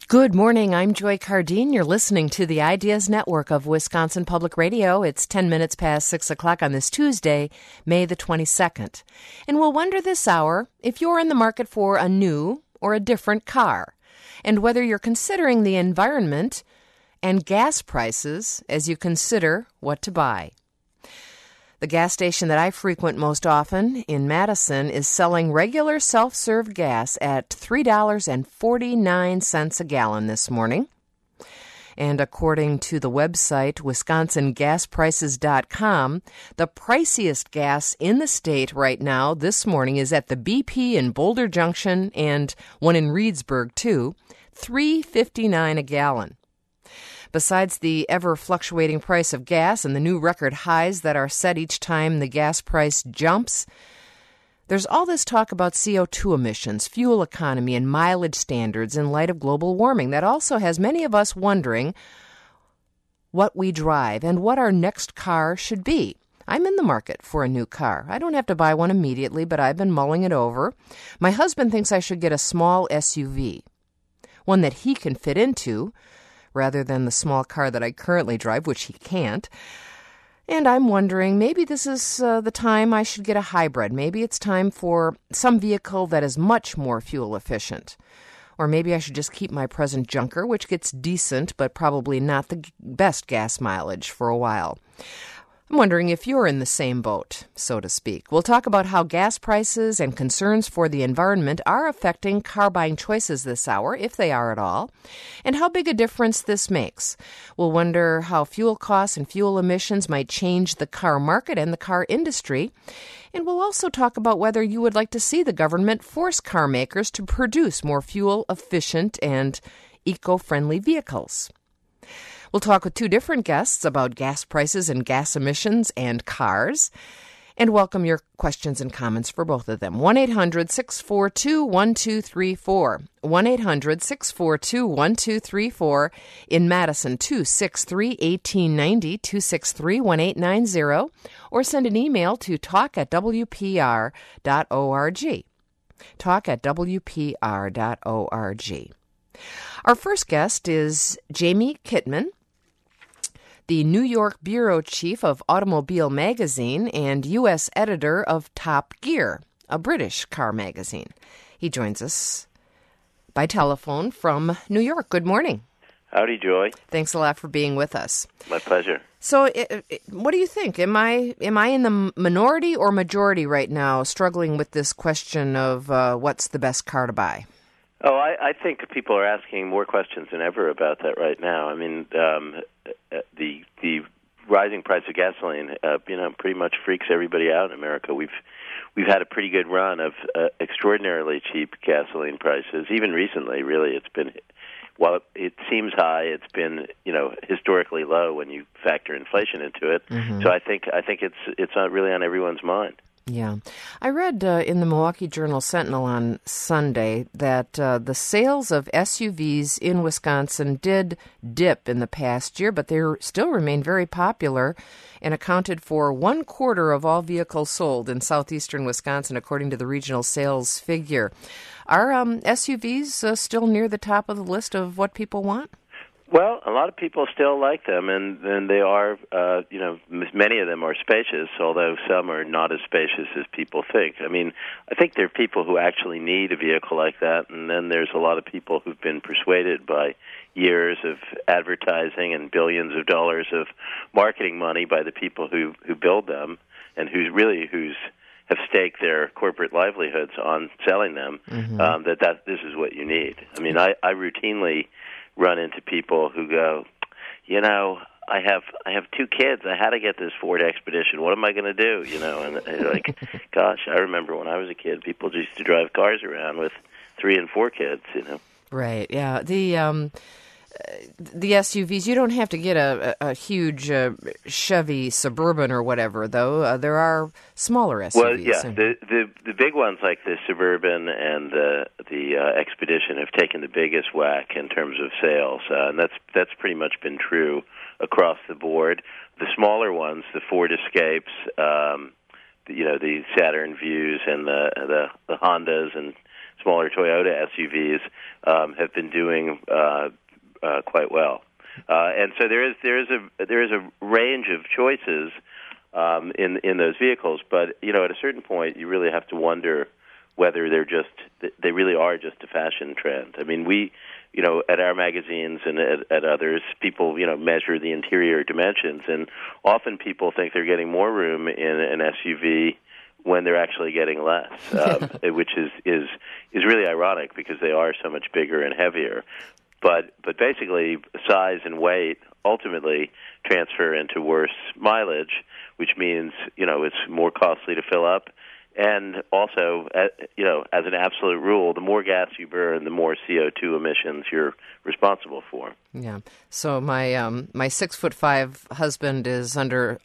Good morning. I'm Joy Cardine. You're listening to the Ideas Network of Wisconsin Public Radio. It's 10 minutes past 6 o'clock on this Tuesday, May the 22nd. And we'll wonder this hour if you're in the market for a new or a different car, and whether you're considering the environment and gas prices as you consider what to buy. The gas station that I frequent most often in Madison is selling regular self-serve gas at $3.49 a gallon this morning. And according to the website WisconsinGasPrices.com, the priciest gas in the state right now this morning is at the BP in Boulder Junction and one in Reedsburg too, $3.59 a gallon. Besides the ever-fluctuating price of gas and the new record highs that are set each time the gas price jumps, there's all this talk about CO2 emissions, fuel economy, and mileage standards in light of global warming that also has many of us wondering what we drive and what our next car should be. I'm in the market for a new car. I don't have to buy one immediately, but I've been mulling it over. My husband thinks I should get a small SUV, one that he can fit into, rather than the small car that I currently drive, which he can't. And I'm wondering, maybe this is the time I should get a hybrid. Maybe it's time for some vehicle that is much more fuel efficient. Or maybe I should just keep my present junker, which gets decent, but probably not the best gas mileage for a while. I'm wondering if you're in the same boat, so to speak. We'll talk about how gas prices and concerns for the environment are affecting car buying choices this hour, if they are at all, and how big a difference this makes. We'll wonder how fuel costs and fuel emissions might change the car market and the car industry. And we'll also talk about whether you would like to see the government force car makers to produce more fuel-efficient and eco-friendly vehicles. We'll talk with two different guests about gas prices and gas emissions and cars, and welcome your questions and comments for both of them. 1-800-642-1234. 1-800-642-1234. In Madison, 263-1890, 263-1890, or send an email to talk@wpr.org. talk@wpr.org. Our first guest is Jamie Kitman, the New York bureau chief of Automobile Magazine and U.S. editor of Top Gear, a British car magazine. He joins us by telephone from New York. Good morning. Howdy, Joy. Thanks a lot for being with us. My pleasure. So, what do you think? Am I in the minority or majority right now, struggling with this question of what's the best car to buy? Oh, I think people are asking more questions than ever about that right now. I mean, the rising price of gasoline, pretty much freaks everybody out in America. We've had a pretty good run of extraordinarily cheap gasoline prices. Even recently, really, it's been, while it seems high, it's been historically low when you factor inflation into it. Mm-hmm. So I think it's not really on everyone's mind. Yeah. I read in the Milwaukee Journal-Sentinel on Sunday that the sales of SUVs in Wisconsin did dip in the past year, but they still remain very popular and accounted for 1/4 of all vehicles sold in southeastern Wisconsin, according to the regional sales figure. Are SUVs still near the top of the list of what people want? Well, a lot of people still like them, and they are, many of them are spacious, although some are not as spacious as people think. I mean, I think there are people who actually need a vehicle like that, and then there's a lot of people who've been persuaded by years of advertising and billions of dollars of marketing money by the people who build them, and who's have staked their corporate livelihoods on selling them, mm-hmm. that this is what you need. I mean, I routinely run into people who go, I have two kids. I had to get this Ford Expedition. What am I going to do? And like, gosh, I remember when I was a kid, people used to drive cars around with 3 and 4 kids. Right. Yeah. The SUVs, you don't have to get a huge Chevy Suburban or whatever, though. There are smaller SUVs. Well, yeah, the big ones like the Suburban and the Expedition have taken the biggest whack in terms of sales, and that's pretty much been true across the board. The smaller ones, the Ford Escapes, the Saturn Views, and the Hondas and smaller Toyota SUVs have been doing quite well. And so there is a range of choices in those vehicles, but at a certain point you really have to wonder whether they really are just a fashion trend. I mean, we at our magazines and at others, people measure the interior dimensions, and often people think they're getting more room in an SUV when they're actually getting less, which is really ironic because they are so much bigger and heavier. But basically, size and weight ultimately transfer into worse mileage, which means it's more costly to fill up. And also, as an absolute rule, the more gas you burn, the more CO2 emissions you're responsible for. Yeah. So my 6'5" husband is under.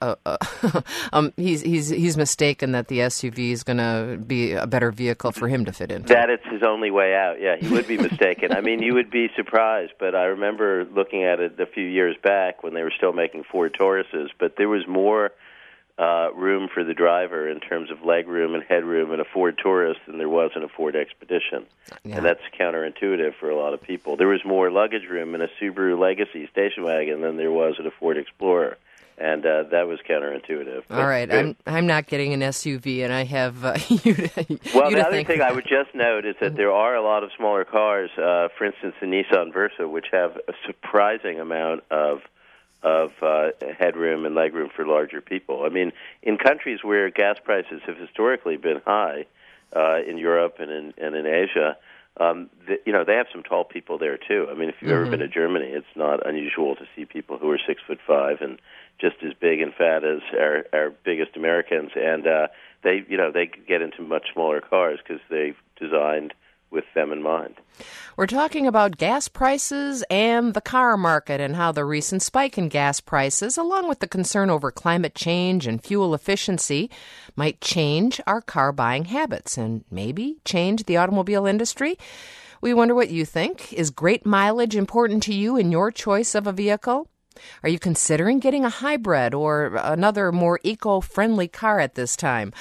He's mistaken that the SUV is going to be a better vehicle for him to fit into. That it's his only way out. Yeah, he would be mistaken. I mean, you would be surprised, but I remember looking at it a few years back when they were still making Ford Tauruses, but there was more room for the driver in terms of leg room and headroom in a Ford Taurus than there was in a Ford Expedition. Yeah. And that's counterintuitive for a lot of people. There was more luggage room in a Subaru Legacy station wagon than there was in a Ford Explorer. And that was counterintuitive. All right, I'm not getting an SUV, and I have Well, the other thing I would just note is that there are a lot of smaller cars, for instance, the Nissan Versa, which have a surprising amount of headroom and legroom for larger people. I mean, in countries where gas prices have historically been high, in Europe and in Asia, they have some tall people there too. I mean, if you've ever been to Germany, it's not unusual to see people who are 6'5" and just as big and fat as our biggest Americans, and they get into much smaller cars because they've designed with them in mind. We're talking about gas prices and the car market and how the recent spike in gas prices, along with the concern over climate change and fuel efficiency, might change our car buying habits and maybe change the automobile industry. We wonder what you think. Is great mileage important to you in your choice of a vehicle? Are you considering getting a hybrid or another more eco-friendly car at this time?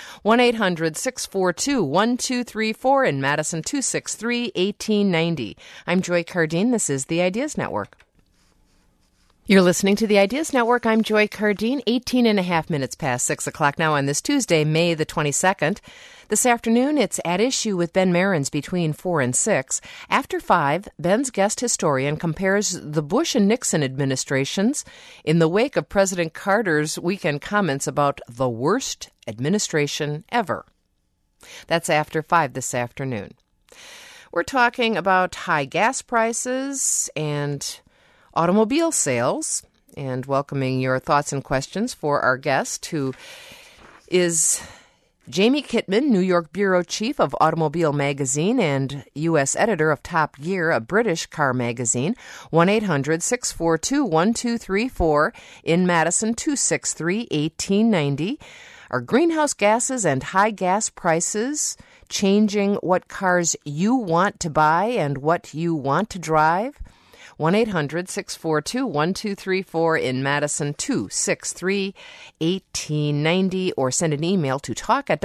1-800-642-1234 in Madison, 263-1890. I'm Joy Cardine. This is the Ideas Network. You're listening to the Ideas Network. I'm Joy Cardine, 18 and a half minutes past 6 o'clock now on this Tuesday, May the 22nd. This afternoon, it's At Issue with Ben Marins between 4 and 6. After 5, Ben's guest historian compares the Bush and Nixon administrations in the wake of President Carter's weekend comments about the worst administration ever. That's after 5 this afternoon. We're talking about high gas prices and automobile sales, and welcoming your thoughts and questions for our guest, who is Jamie Kitman, New York Bureau Chief of Automobile Magazine and U.S. Editor of Top Gear, a British car magazine. 1-800-642-1234 in Madison, 263-1890. Are greenhouse gases and high gas prices changing what cars you want to buy and what you want to drive? 1-800-642-1234 in Madison, 263-1890, or send an email to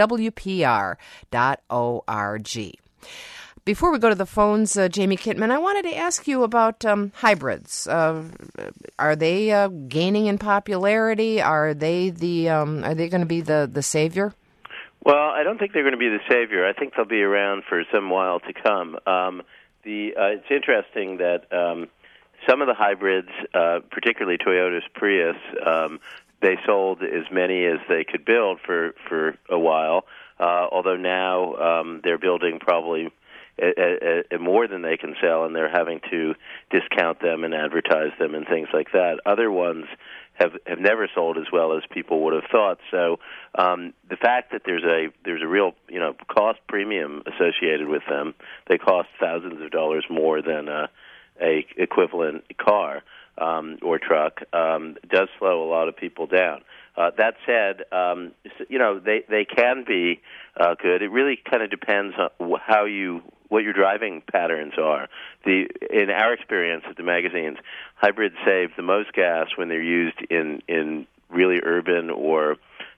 talk@wpr.org. Before we go to the phones, Jamie Kitman, I wanted to ask you about hybrids. Are they gaining in popularity? Are they going to be the savior? Well, I don't think they're going to be the savior. I think they'll be around for some while to come. It's interesting that some of the hybrids, particularly Toyota's Prius, they sold as many as they could build for a while, although now they're building probably more than they can sell, and they're having to discount them and advertise them and things like that. Other ones have never sold as well as people would have thought. So the fact that there's a real cost premium associated with them, they cost thousands of dollars more than a equivalent car or truck, does slow a lot of people down. That said, they can be good. It really kind of depends on what your driving patterns are. In our experience at the magazines, hybrids save the most gas when they're used in really urban or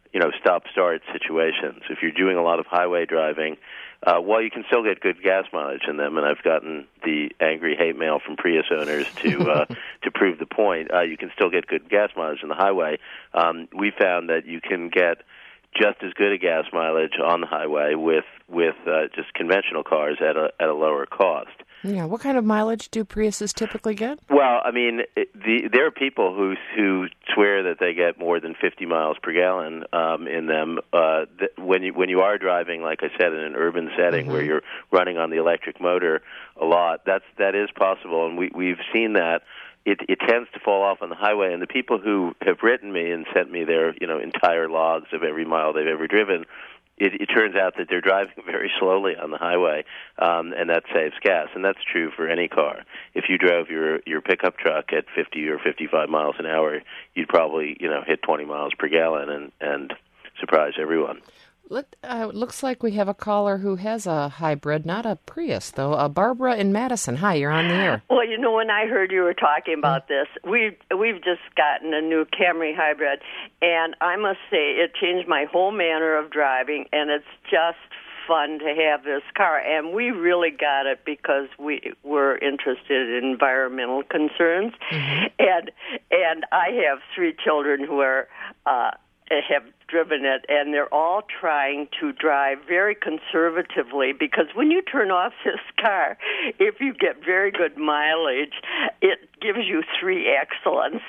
stop-start situations. If you're doing a lot of highway driving, while you can still get good gas mileage in them, and I've gotten the angry hate mail from Prius owners to prove the point, you can still get good gas mileage in the highway. We found that you can get just as good a gas mileage on the highway with just conventional cars at a lower cost. Yeah, what kind of mileage do Priuses typically get? Well, I mean, there are people who swear that they get more than 50 miles per gallon in them. When you are driving, like I said, in an urban setting where you're running on the electric motor a lot, that is possible, and we've seen that. It tends to fall off on the highway, and the people who have written me and sent me their entire logs of every mile they've ever driven, it turns out that they're driving very slowly on the highway, and that saves gas. And that's true for any car. If you drove your pickup truck at 50 or 55 miles an hour, you'd probably hit 20 miles per gallon and surprise everyone. Looks like we have a caller who has a hybrid, not a Prius, though. Barbara in Madison. Hi, you're on the air. Well, when I heard you were talking about this, we've just gotten a new Camry hybrid, and I must say it changed my whole manner of driving, and it's just fun to have this car. And we really got it because we were interested in environmental concerns, and I have 3 children who have driven it, and they're all trying to drive very conservatively, because when you turn off this car, if you get very good mileage, it gives you 3 excellence.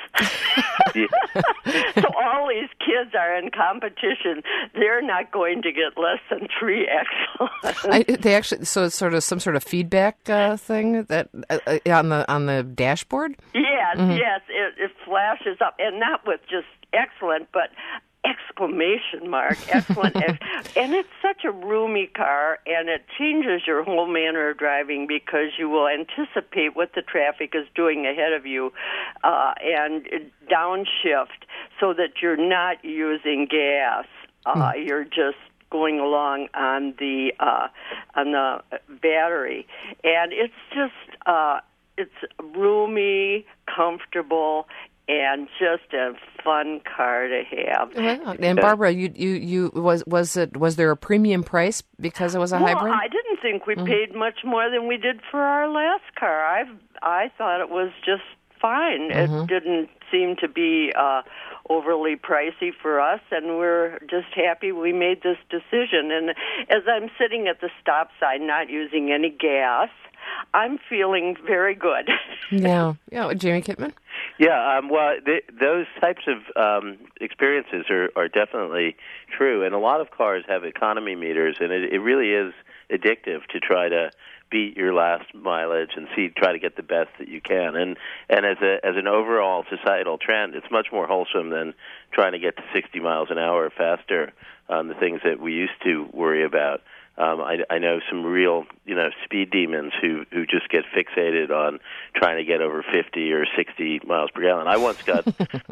So all these kids are in competition. They're not going to get less than 3 excellence. So it's sort of some sort of feedback thing that on the dashboard? Yes, yes, it flashes up, and not with just excellent, but exclamation mark, excellent. And it's such a roomy car, and it changes your whole manner of driving, because you will anticipate what the traffic is doing ahead of you and downshift so that you're not using gas. You're just going along on the battery. And it's just it's roomy, comfortable, and just a fun car to have. Well, and Barbara, was there a premium price because it was a hybrid? I didn't think we paid much more than we did for our last car. I thought it was just fine. It didn't seem to be overly pricey for us, and we're just happy we made this decision. And as I'm sitting at the stop sign, not using any gas, I'm feeling very good. Yeah. Jamie Kitman? Yeah, those types of experiences are definitely true, and a lot of cars have economy meters, and it really is addictive to try to beat your last mileage and try to get the best that you can. And as an overall societal trend, it's much more wholesome than trying to get to 60 miles an hour faster on the things that we used to worry about. I know some real, speed demons who just get fixated on trying to get over 50 or 60 miles per gallon. I once got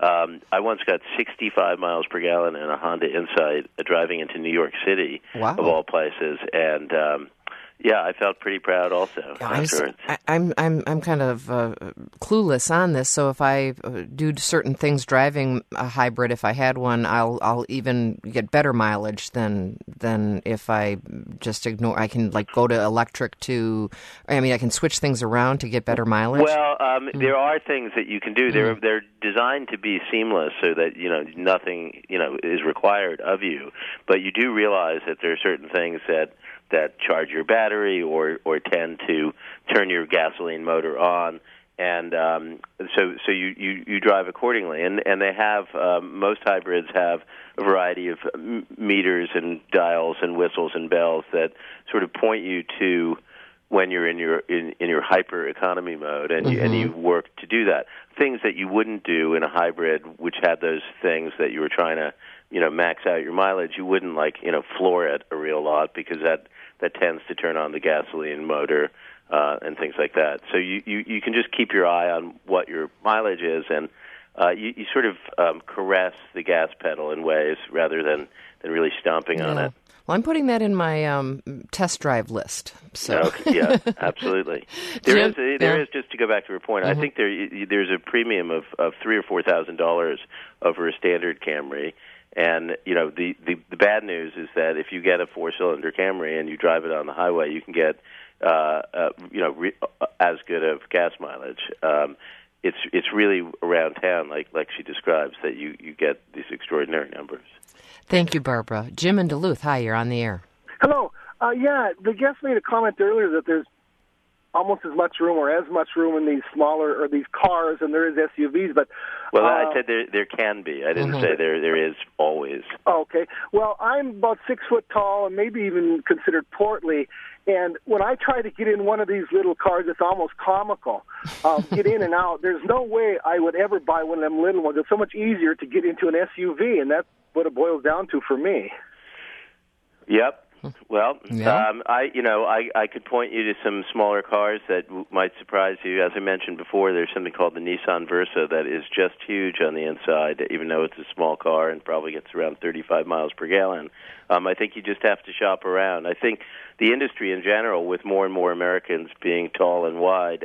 65 miles per gallon in a Honda Insight driving into New York City, of all places, and yeah, I felt pretty proud also. I'm kind of clueless on this. So if I do certain things driving a hybrid, if I had one, I'll even get better mileage than if I just ignore. I can go to electric to. I mean, I can switch things around to get better mileage. Well, there are things that you can do. They're designed to be seamless, so that nothing is required of you. But you do realize that there are certain things that charge your battery or tend to turn your gasoline motor on, and so you drive accordingly. And they have most hybrids have a variety of meters and dials and whistles and bells that sort of point you to when you're in your hyper economy mode, and you work to do that. Things that you wouldn't do in a hybrid, which had those things that you were trying to max out your mileage, you wouldn't floor it a real lot, because that tends to turn on the gasoline motor and things like that. So you can just keep your eye on what your mileage is, and you sort of caress the gas pedal in ways rather than really stomping on it. Well, I'm putting that in my test drive list. So. Okay, yeah, absolutely. There is, just to go back to your point, I think there's a premium of $3,000 or $4,000 over a standard Camry. And the bad news is that if you get a 4-cylinder Camry and you drive it on the highway, you can get as good of gas mileage. It's really around town, like she describes, that you get these extraordinary numbers. Thank you, Barbara. Jim in Duluth, hi, you're on the air. Hello. The guest made a comment earlier that there's almost as much room or as much room in these smaller or these cars than there is SUVs. But I said there can be. I didn't say there is always. Okay. Well, I'm about 6 foot tall and maybe even considered portly. And when I try to get in one of these little cars, it's almost comical. Get in and out. There's no way I would ever buy one of them little ones. It's so much easier to get into an SUV, and that's what it boils down to for me. Yep. Well, I could point you to some smaller cars that might surprise you. As I mentioned before, there's something called the Nissan Versa that is just huge on the inside, even though it's a small car and probably gets around 35 miles per gallon. I think you just have to shop around. I think the industry in general, with more and more Americans being tall and wide,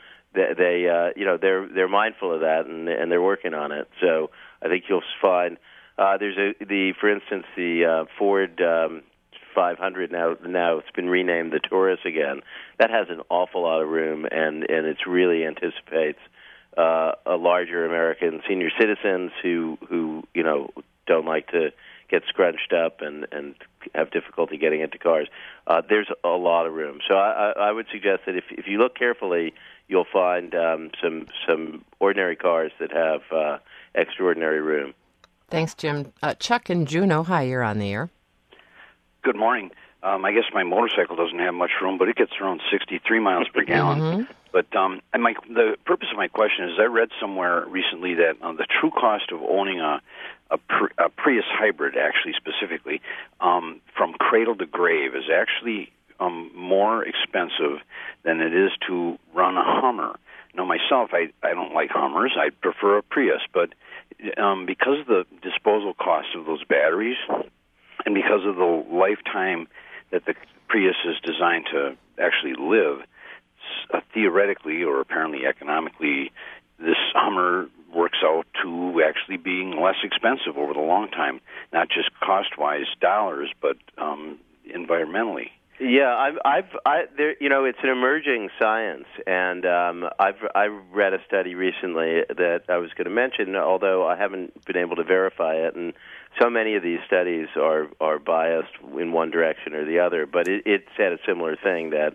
they're mindful of that and they're working on it. So I think you'll find for instance, the Ford 500 now it's been renamed the Taurus again. That has an awful lot of room, and it really anticipates a larger American senior citizens who don't like to get scrunched up and have difficulty getting into cars. There's a lot of room, so I would suggest that if you look carefully, you'll find some ordinary cars that have extraordinary room. Thanks, Jim. Chuck in Juneau, hi, you're on the air. Good morning. I guess my motorcycle doesn't have much room, but it gets around 63 miles per gallon. Mm-hmm. But the purpose of my question is I read somewhere recently that the true cost of owning a Prius hybrid, actually specifically, from cradle to grave is actually more expensive than it is to run a Hummer. Now, myself, I don't like Hummers. I prefer a Prius, but because of the disposal cost of those batteries, and because of the lifetime that the Prius is designed to actually live, theoretically or apparently economically, this Hummer works out to actually being less expensive over the long time, not just cost-wise dollars, but environmentally. Yeah, it's an emerging science, and I read a study recently that I was going to mention, although I haven't been able to verify it, and so many of these studies are biased in one direction or the other. But it said a similar thing that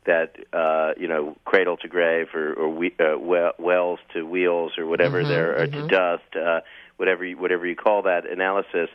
cradle to grave or wells to wheels or whatever or to dust, whatever you call that analysis,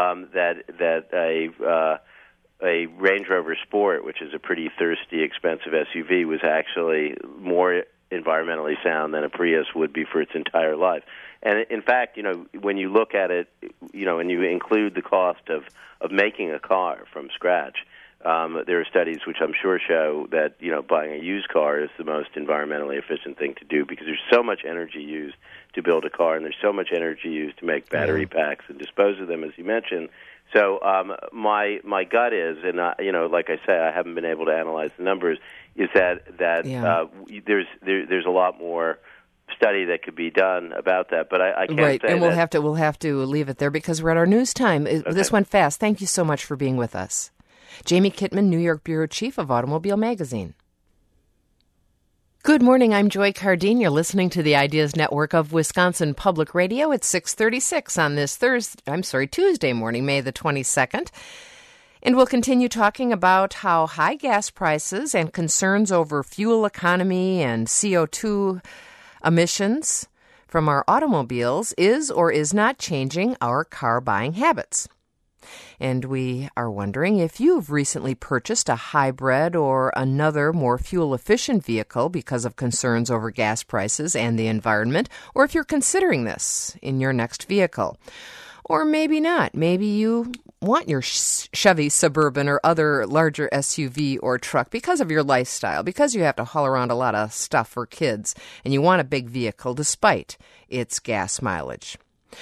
that a Range Rover Sport, which is a pretty thirsty, expensive SUV, was actually more environmentally sound than a Prius would be for its entire life. And in fact, when you look at it, and you include the cost of making a car from scratch, there are studies which I'm sure show that, buying a used car is the most environmentally efficient thing to do because there's so much energy used to build a car and there's so much energy used to make battery packs and dispose of them, as you mentioned. So my gut is, and like I say, I haven't been able to analyze the numbers, is that there's a lot more study that could be done about that, but I can't say and we'll have to leave it there because we're at our news time. Okay. This went fast. Thank you so much for being with us. Jamie Kittman, New York Bureau Chief of Automobile Magazine. Good morning, I'm Joy Cardine. You're listening to the Ideas Network of Wisconsin Public Radio. It's 6:36 on this Tuesday morning, May the 22nd. And we'll continue talking about how high gas prices and concerns over fuel economy and CO2 emissions from our automobiles is or is not changing our car buying habits. And we are wondering if you've recently purchased a hybrid or another more fuel-efficient vehicle because of concerns over gas prices and the environment, or if you're considering this in your next vehicle. Or maybe not. Maybe you want your Chevy Suburban or other larger SUV or truck because of your lifestyle, because you have to haul around a lot of stuff for kids, and you want a big vehicle despite its gas mileage.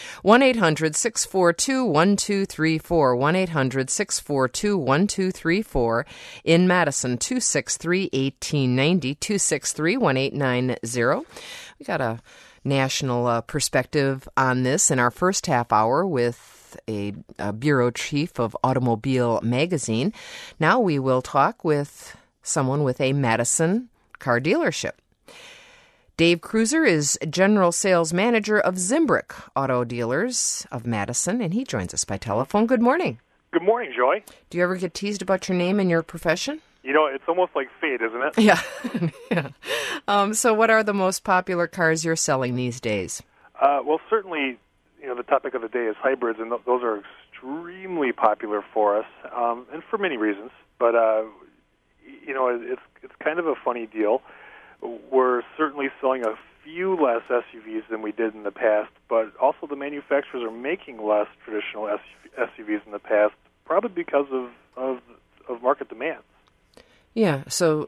1-800-642-1234, 1-800-642-1234. In Madison, 263-1890, 263-1890. We got a national perspective on this in our first half hour with with a bureau chief of Automobile Magazine. Now we will talk with someone with a Madison car dealership. Dave Cruiser is General Sales Manager of Zimbrick Auto Dealers of Madison, and he joins us by telephone. Good morning. Good morning, Joy. Do you ever get teased about your name and your profession? You know, it's almost like fate, isn't it? Yeah. Yeah. So what are the most popular cars you're selling these days? Well, certainly, the topic of the day is hybrids, and those are extremely popular for us, and for many reasons. But, it's kind of a funny deal. We're certainly selling a few less SUVs than we did in the past, but also the manufacturers are making less traditional SUVs in the past, probably because of market demands. Yeah, so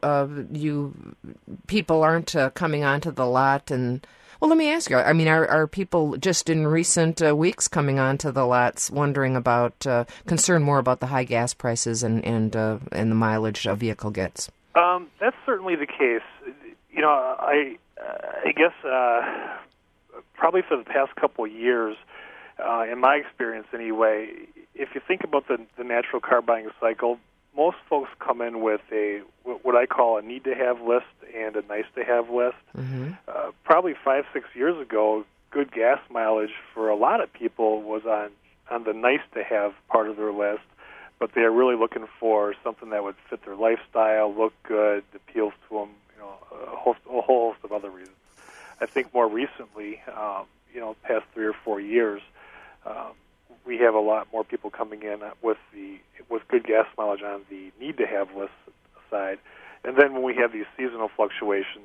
people aren't coming onto the lot, and well, let me ask you. I mean, are people just in recent weeks coming onto the lots, wondering about, concerned more about the high gas prices and the mileage a vehicle gets? That's certainly the case. I guess probably for the past couple of years, in my experience anyway, if you think about the natural car buying cycle, most folks come in with what I call a need-to-have list and a nice-to-have list. Mm-hmm. Probably 5-6 years ago, good gas mileage for a lot of people was on the nice-to-have part of their list, but they're really looking for something that would fit their lifestyle, look good, appeals to them, a whole host of other reasons. I think more recently, past 3 or 4 years, we have a lot more people coming in with good gas mileage on the need-to-have list side, and then when we have these seasonal fluctuations,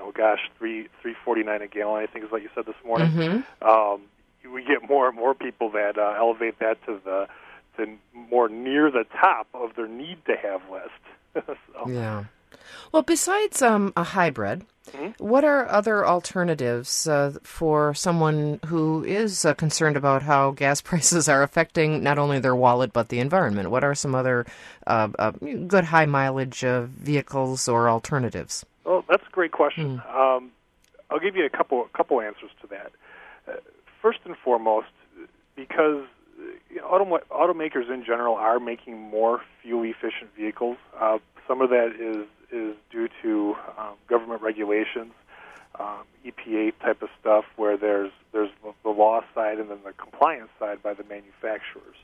$3.49 a gallon, I think is what you said this morning. Mm-hmm. We get more and more people that elevate that to the more near the top of their need-to-have list. So. Yeah. Well, besides a hybrid, mm-hmm. what are other alternatives for someone who is concerned about how gas prices are affecting not only their wallet but the environment? What are some other good high mileage vehicles or alternatives? Well, that's a great question. I'll give you a couple answers to that. First and foremost, because automakers in general are making more fuel-efficient vehicles. Some of that is due to government regulations, EPA type of stuff, where there's the law side and then the compliance side by the manufacturers.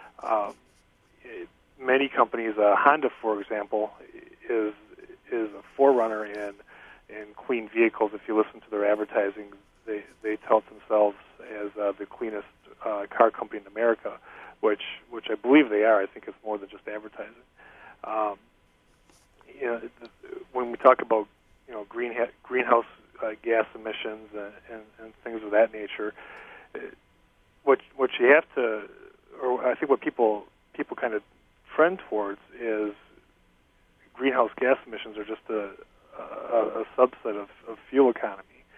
Many companies, Honda, for example, is a forerunner in clean vehicles. If you listen to their advertising, they tout themselves as the cleanest car company in America, which I believe they are. I think it's more than just advertising. When we talk about greenhouse gas emissions and things of that nature, what you have to, or I think what people kind of trend towards is greenhouse gas emissions are just a subset of fuel economy.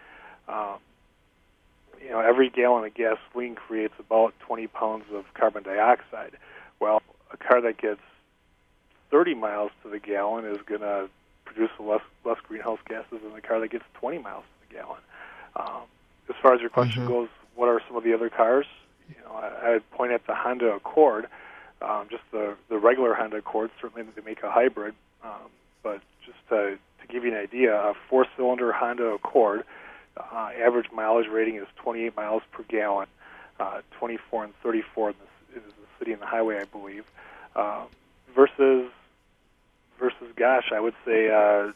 Every gallon of gasoline creates about 20 pounds of carbon dioxide. Well, a car that gets 30 miles to the gallon is going to produce less greenhouse gases than the car that gets 20 miles to the gallon. As far as your question mm-hmm. goes, what are some of the other cars? I'd point at the Honda Accord, just the regular Honda Accord. Certainly they make a hybrid, but just to give you an idea, a 4-cylinder Honda Accord, average mileage rating is 28 miles per gallon, 24 and 34 in the city and the highway, I believe. Versus, gosh, I would say a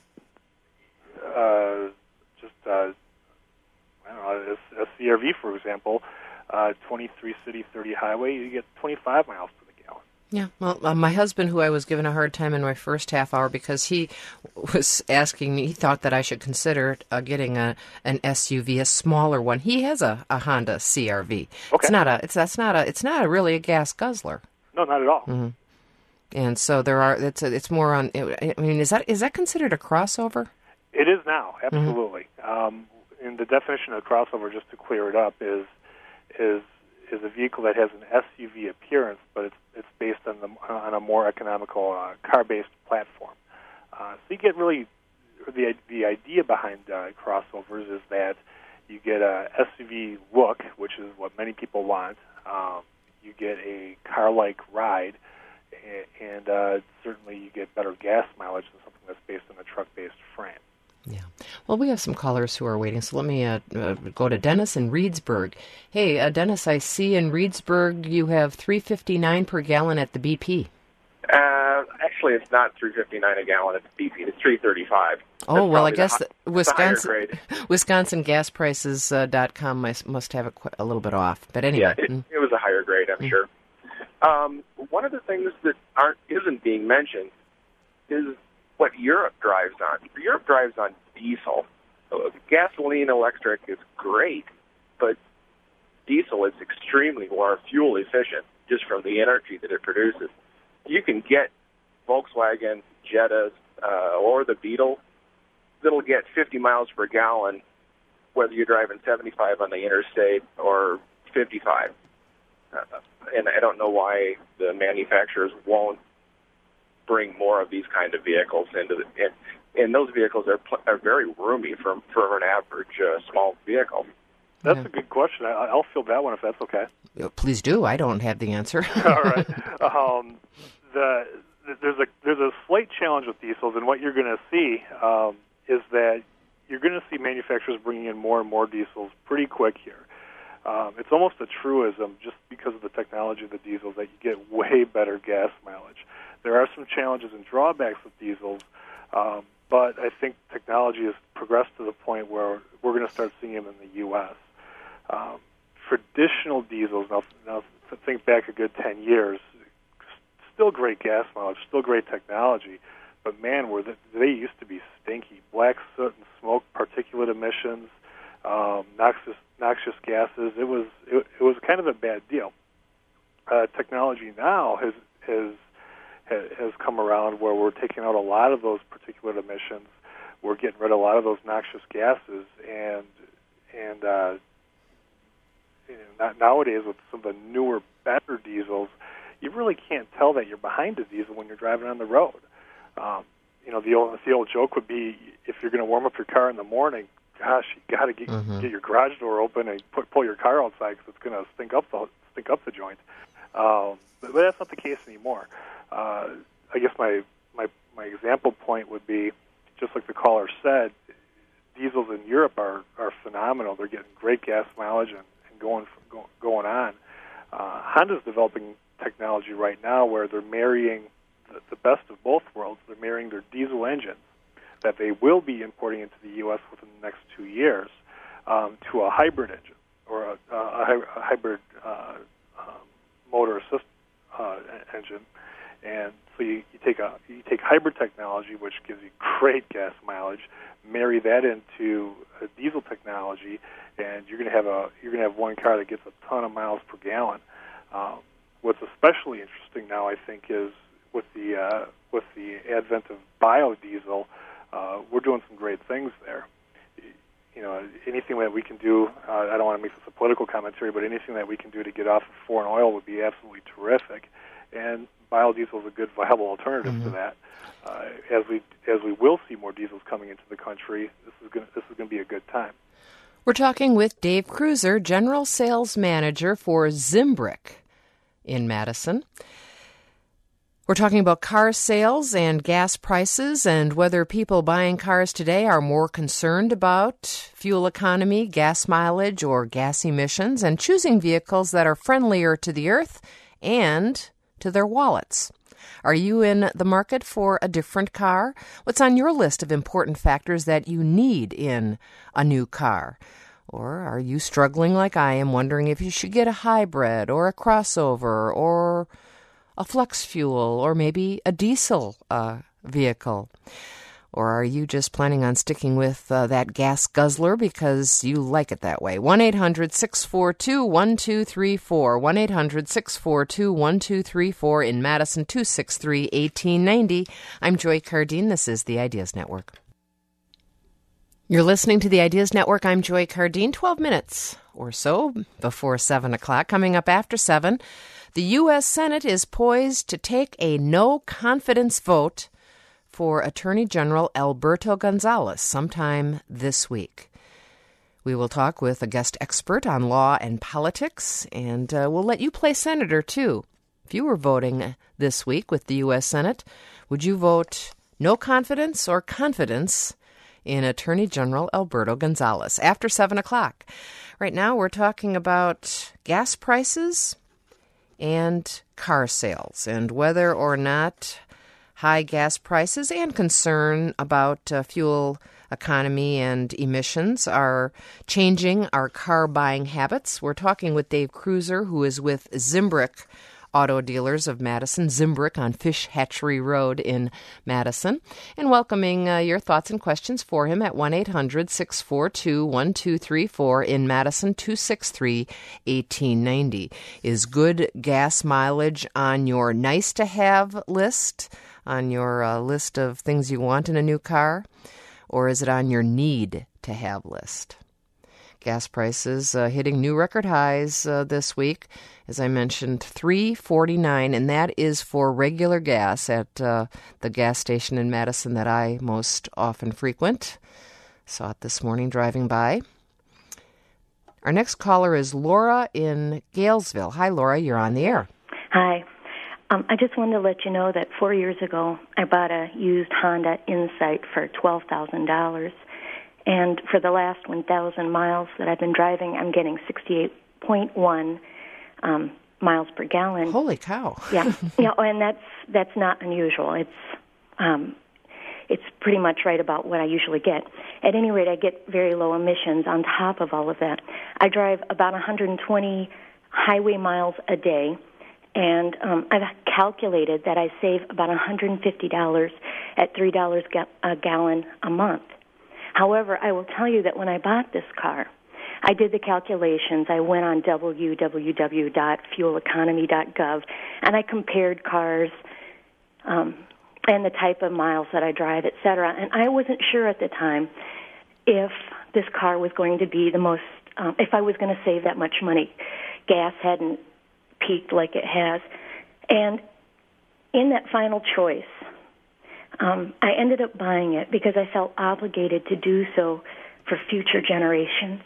CRV, for example, 23 city, 30 highway, you get 25 miles to the gallon. Yeah, well, my husband, who I was giving a hard time in my first half hour because he was asking me, he thought that I should consider getting an SUV, a smaller one. He has a Honda CRV. Okay. It's not really a gas guzzler. No, not at all. Mm-hmm. And so it's more on. I mean, is that considered a crossover? It is now, absolutely. Mm-hmm. And the definition of crossover, just to clear it up, is a vehicle that has an SUV appearance, but it's based on a more economical car-based platform. So you get really the idea behind crossovers is that you get a SUV look, which is what many people want. you get a car-like ride, and certainly you get better gas mileage than something that's based on a truck-based frame. Yeah. Well, we have some callers who are waiting, so let me go to Dennis in Reedsburg. Hey, Dennis, I see in Reedsburg you have $3.59 per gallon at the BP. Actually, it's not $3.59 a gallon at the BP. It's $3.35. Oh, well, I guess WisconsinGasPrices.com must have it a little bit off. But anyway. Yeah, it was a higher grade, I'm sure. One of the things that isn't being mentioned is what Europe drives on. Europe drives on diesel. Gasoline electric is great, but diesel is extremely more fuel efficient just from the energy that it produces. You can get Volkswagen Jettas or the Beetle that'll get 50 miles per gallon whether you're driving 75 on the interstate or 55. And I don't know why the manufacturers won't bring more of these kind of vehicles into the. And those vehicles are very roomy for an average small vehicle. That's a good question. I'll field that one if that's okay. Please do. I don't have the answer. All right. There's a slight challenge with diesels, and what you're going to see is that you're going to see manufacturers bringing in more and more diesels pretty quick here. It's almost a truism just because of the technology of the diesels that you get way better gas mileage. There are some challenges and drawbacks with diesels, but I think technology has progressed to the point where we're going to start seeing them in the U.S. Traditional diesels, now think back a good 10 years, still great gas mileage, still great technology, but man, they used to be stinky. Black soot and smoke, particulate emissions, noxious gases. It was kind of a bad deal. Technology now has come around where we're taking out a lot of those particulate emissions. We're getting rid of a lot of those noxious gases, and nowadays with some of the newer, better diesels, you really can't tell that you're behind a diesel when you're driving on the road. The old joke would be, if you're going to warm up your car in the morning, gosh, you got to get your garage door open and pull your car outside because it's going to stink up the joint. But that's not the case anymore. I guess my example point would be, just like the caller said, diesels in Europe are phenomenal. They're getting great gas mileage and going on. Honda's developing technology right now where they're marrying the best of both worlds. They're marrying their diesel engines that they will be importing into the U.S. within the next 2 years to a hybrid engine or a hybrid motor assist engine. And so you take hybrid technology, which gives you great gas mileage, marry that into a diesel technology, and you're going to have one car that gets a ton of miles per gallon. What's especially interesting now, I think, is with the advent of biodiesel, we're doing some great things there. Anything that we can do, I don't want to make this a political commentary, but anything that we can do to get off of foreign oil would be absolutely terrific. And biodiesel is a good, viable alternative to that. As we will see more diesels coming into the country, this is going to be a good time. We're talking with Dave Cruiser, General Sales Manager for Zimbrick in Madison. We're talking about car sales and gas prices and whether people buying cars today are more concerned about fuel economy, gas mileage, or gas emissions, and choosing vehicles that are friendlier to the earth and to their wallets. Are you in the market for a different car? What's on your list of important factors that you need in a new car? Or are you struggling like I am, wondering if you should get a hybrid or a crossover or a flex fuel or maybe a diesel vehicle? Or are you just planning on sticking with that gas guzzler because you like it that way? 1-800-642-1234. 1-800-642-1234 in Madison, 263-1890. I'm Joy Cardine. This is the Ideas Network. You're listening to the Ideas Network. I'm Joy Cardine. 12 minutes or so before 7 o'clock. Coming up after 7, the U.S. Senate is poised to take a no-confidence vote for Attorney General Alberto Gonzales sometime this week. We will talk with a guest expert on law and politics, and we'll let you play senator, too. If you were voting this week with the U.S. Senate, would you vote no confidence or confidence in Attorney General Alberto Gonzales after 7 o'clock? Right now, we're talking about gas prices and car sales and whether or not high gas prices and concern about fuel economy and emissions are changing our car buying habits. We're talking with Dave Cruiser, who is with Zimbrick Auto Dealers of Madison, Zimbrick on Fish Hatchery Road in Madison, and welcoming your thoughts and questions for him at 1-800-642-1234 in Madison, 263-1890. Is good gas mileage on your nice-to-have list, on your list of things you want in a new car, or is it on your need-to-have list? Gas prices hitting new record highs this week. As I mentioned, $3.49, and that is for regular gas at the gas station in Madison that I most often frequent. Saw it this morning driving by. Our next caller is Laura in Galesville. Hi, Laura. You're on the air. Hi. I just wanted to let you know that 4 years ago, I bought a used Honda Insight for $12,000. And for the last 1,000 miles that I've been driving, I'm getting 68.1 miles per gallon. Holy cow! Yeah, and that's not unusual. It's pretty much right about what I usually get. At any rate, I get very low emissions on top of all of that. I drive about 120 highway miles a day, and I've calculated that I save about $150 at $3 a gallon a month. However, I will tell you that when I bought this car, I did the calculations. I went on www.fueleconomy.gov, and I compared cars and the type of miles that I drive, et cetera. And I wasn't sure at the time if this car was going to be the most, if I was going to save that much money. Gas hadn't peaked like it has. And in that final choice, I ended up buying it because I felt obligated to do so for future generations.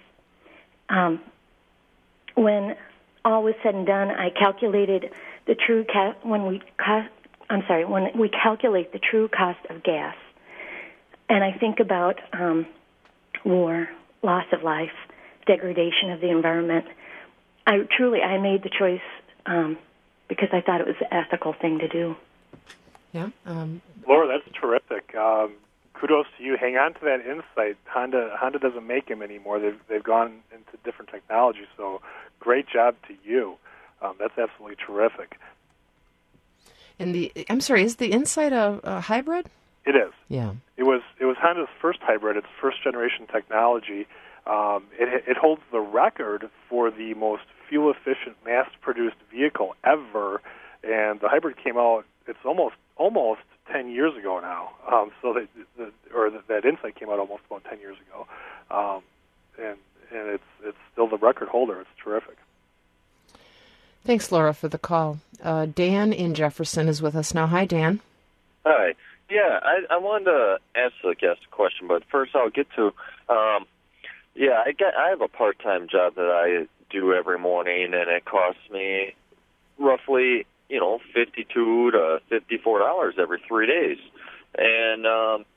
When all was said and done, I calculated the true when we calculate the true cost of gas, and I think about war, loss of life, degradation of the environment. I made the choice because I thought it was the ethical thing to do. Yeah. Laura, that's terrific. Kudos to you. Hang on to that Insight. Honda doesn't make them anymore. They've gone into different technology. So great job to you. That's absolutely terrific. And I'm sorry, is the Insight a hybrid? It is. Yeah. It was Honda's first hybrid. It's first generation technology. It holds the record for the most fuel efficient mass produced vehicle ever. And the hybrid came out. It's almost 10 years ago now. So that Insight came out almost about 10 years ago, and it's still the record holder. It's terrific. Thanks, Laura, for the call. Dan in Jefferson is with us now. Hi, Dan. Hi. Yeah, I wanted to ask the guest a question, but first I'll get to. I have a part-time job that I do every morning, and it costs me roughly $52 to $54 every 3 days. And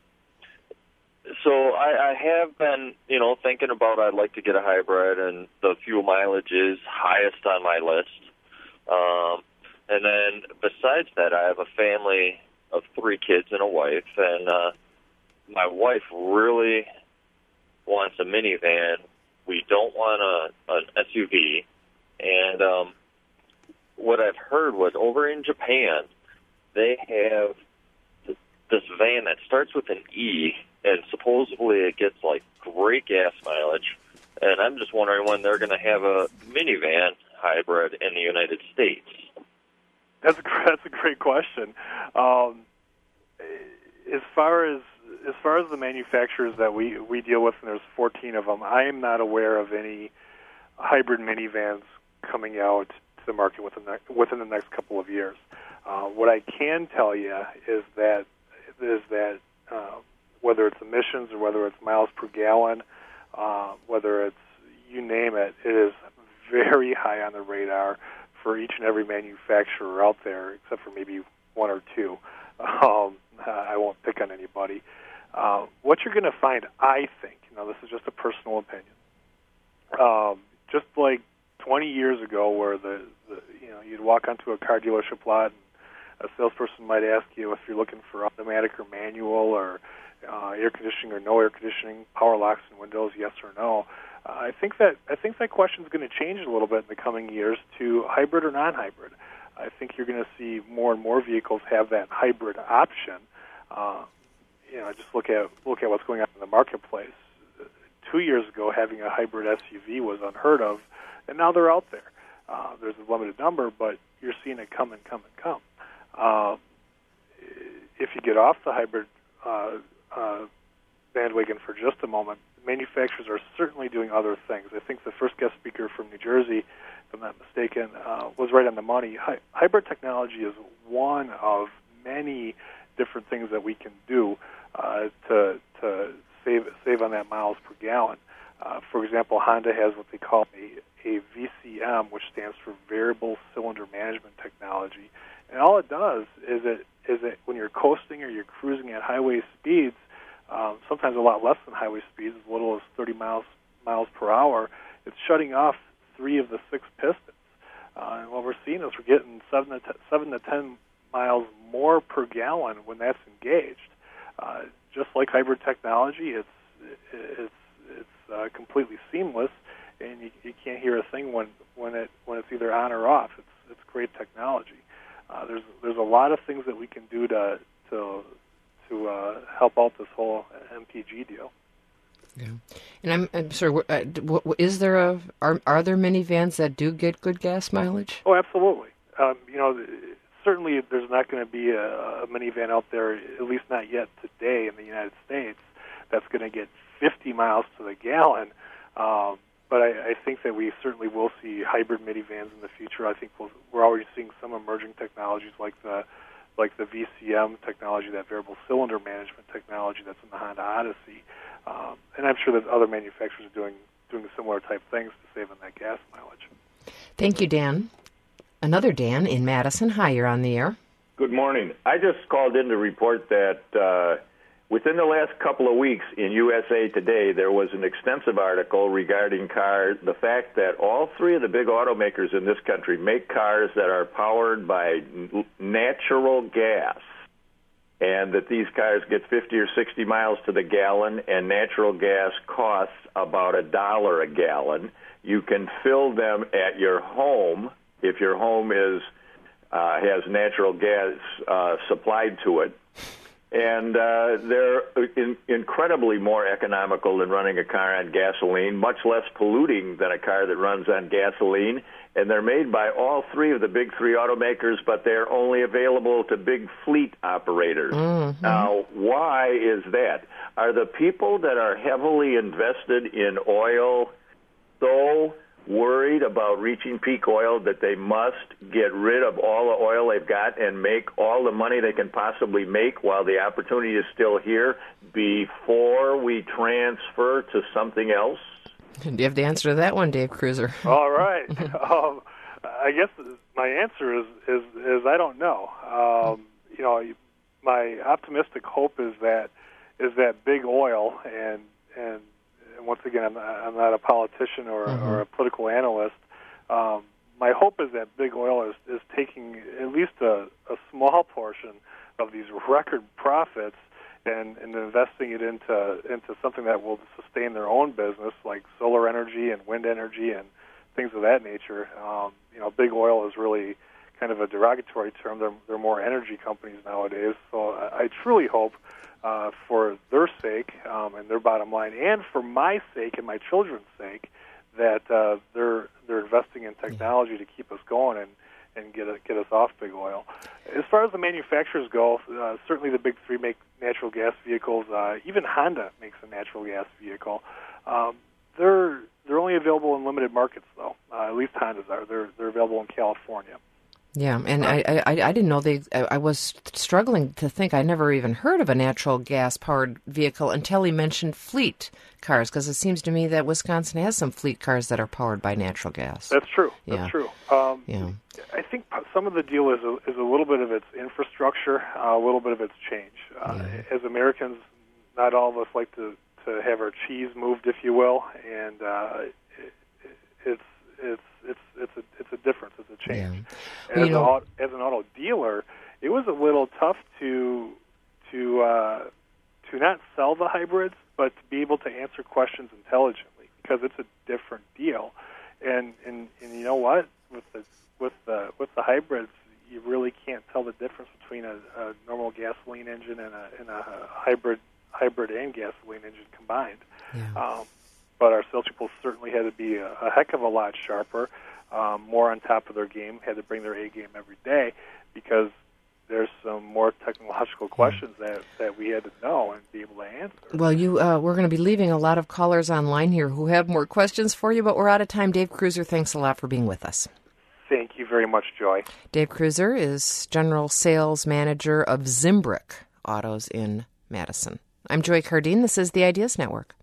so I have been, thinking about I'd like to get a hybrid, and the fuel mileage is highest on my list. And then besides that, I have a family of 3 kids and a wife, and my wife really wants a minivan. We don't want an SUV. And what I've heard was over in Japan, they have this van that starts with an E, and supposedly it gets like great gas mileage. And I'm just wondering when they're going to have a minivan hybrid in the United States. That's a great question. As far as the manufacturers that we deal with, and there's 14 of them, I am not aware of any hybrid minivans coming out to the market within the next couple of years. What I can tell you is that whether it's emissions or whether it's miles per gallon, whether it's, you name it, it is very high on the radar for each and every manufacturer out there, except for maybe one or two. I won't pick on anybody. What you're going to find, I think, this is just a personal opinion, just like 20 years ago where you'd walk onto a car dealership lot and a salesperson might ask you if you're looking for automatic or manual or air conditioning or no air conditioning, power locks and windows, yes or no. I think that question is going to change a little bit in the coming years to hybrid or non-hybrid. I think you're going to see more and more vehicles have that hybrid option. Just look at what's going on in the marketplace. 2 years ago, having a hybrid SUV was unheard of, and now they're out there. There's a limited number, but you're seeing it come and come and come. If you get off the hybrid bandwagon for just a moment, manufacturers are certainly doing other things. I think the first guest speaker from New Jersey, if I'm not mistaken, was right on the money. Hybrid technology is one of many different things that we can do to save on that miles per gallon. For example, Honda has what they call a VCM, which stands for Variable Cylinder Management Technology. And all it does is it when you're coasting or you're cruising at highway speeds, sometimes a lot less than highway speeds, as little as 30 miles per hour, it's shutting off 3 of the 6 pistons. And what we're seeing is we're getting 7 to 10 miles more per gallon when that's engaged. Just like hybrid technology, it's completely seamless, and you can't hear a thing when it's either on or off. It's great technology. There's a lot of things that we can do to help out this whole MPG deal. Yeah, and I'm sorry. Is there are there minivans that do get good gas mileage? Oh, absolutely. Certainly there's not going to be a minivan out there, at least not yet today in the United States, that's going to get 50 miles to the gallon. But I think that we certainly will see hybrid minivans in the future. I think we're already seeing some emerging technologies like the VCM technology, that variable cylinder management technology that's in the Honda Odyssey. And I'm sure that other manufacturers are doing similar type things to save on that gas mileage. Thank you, Dan. Another Dan in Madison. Hi, you're on the air. Good morning. I just called in to report that within the last couple of weeks in USA Today, there was an extensive article regarding cars, the fact that all 3 of the big automakers in this country make cars that are powered by natural gas, and that these cars get 50 or 60 miles to the gallon, and natural gas costs about $1 a gallon. You can fill them at your home if your home has natural gas supplied to it. And they're incredibly more economical than running a car on gasoline, much less polluting than a car that runs on gasoline. And they're made by all 3 of the big 3 automakers, but they're only available to big fleet operators. Mm-hmm. Now, why is that? Are the people that are heavily invested in oil so worried about reaching peak oil that they must get rid of all the oil they've got and make all the money they can possibly make while the opportunity is still here before we transfer to something else? Do you have the answer to that one, Dave Cruiser? All right. I guess my answer is I don't know. My optimistic hope is that big oil and once again, I'm not a politician or a political analyst. My hope is that big oil is taking at least a small portion of these record profits and investing it into something that will sustain their own business, like solar energy and wind energy and things of that nature. Big oil is really kind of a derogatory term. They're more energy companies nowadays. So I truly hope, for their sake and their bottom line, and for my sake and my children's sake, that they're investing in technology to keep us going and get us off big oil. As far as the manufacturers go, certainly the big 3 make natural gas vehicles. Even Honda makes a natural gas vehicle. They're only available in limited markets, though. At least Hondas are. They're available in California. Yeah, and I didn't know I was struggling to think. I never even heard of a natural gas-powered vehicle until he mentioned fleet cars, because it seems to me that Wisconsin has some fleet cars that are powered by natural gas. That's true. Yeah. That's true. Yeah. I think some of the deal is a little bit of its infrastructure, a little bit of its change. As Americans, not all of us like to have our cheese moved, if you will, and it's a difference. It's a change. Yeah. Well, as an auto dealer, it was a little tough to not sell the hybrids, but to be able to answer questions intelligently, because it's a different deal. And you know what? With the hybrids, you really can't tell the difference between a normal gasoline engine and a hybrid and gasoline engine combined. Yeah. But our salespeople certainly had to be a heck of a lot sharper, more on top of their game, had to bring their A game every day, because there's some more technological questions that we had to know and be able to answer. Well, we're going to be leaving a lot of callers online here who have more questions for you, but we're out of time. Dave Cruiser, thanks a lot for being with us. Thank you very much, Joy. Dave Cruiser is General Sales Manager of Zimbrick Autos in Madison. I'm Joy Cardine. This is the Ideas Network.